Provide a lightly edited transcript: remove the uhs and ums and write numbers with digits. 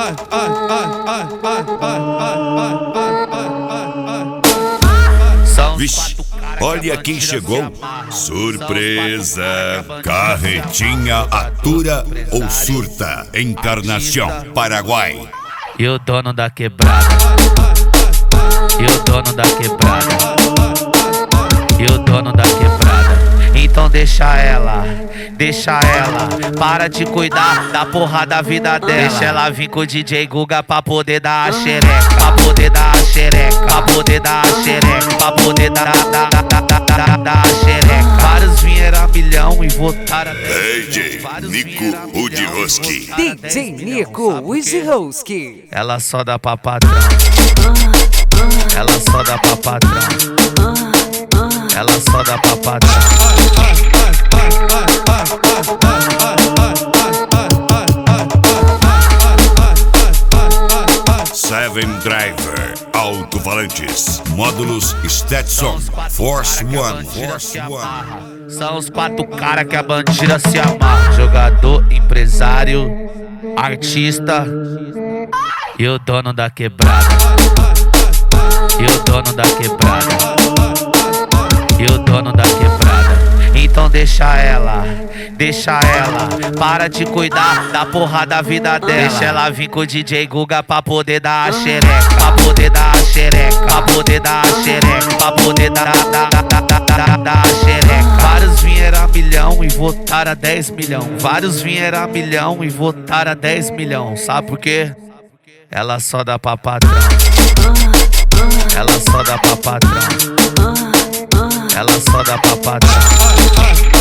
Vixe, olha quem chegou. Surpresa! Carretinha atura ou surta? Encarnação, Paraguai. E o dono da quebrada. E o dono da quebrada. E o dono da quebrada. Então deixa ela, para de cuidar da porra da vida dela. Deixa ela vir com o DJ Guga pra poder dar a xereca, pra poder dar a xereca, pra poder dar a xereca, pra poder dar a xereca. Vários vieram a milhão e votaram até. DJ Nico Udroski. DJ Nico Udroski. Ela só dá pra patrão. Ela só dá pra patrão. Ela só dá pra patrão. Seven Driver, alto-falantes, módulos Stetson, Force One. São os 4 caras que a bandida se amarra. Jogador, empresário, artista e o dono da quebrada. E o dono da quebrada. E o dono da quebrada. Então deixa ela, para de cuidar da porra da vida dela. Deixa ela vir com o DJ Guga pra poder dar a xereca, pra poder dar a xereca, pra poder dar a xereca, pra poder dar a xereca. Vários vieram a milhão e votaram a 10 milhão. Vários vieram a milhão e votaram a 10 milhão. Sabe por quê? Ela só dá pra patrão. Ela só dá pra patrão. Ela só dá pra patrão.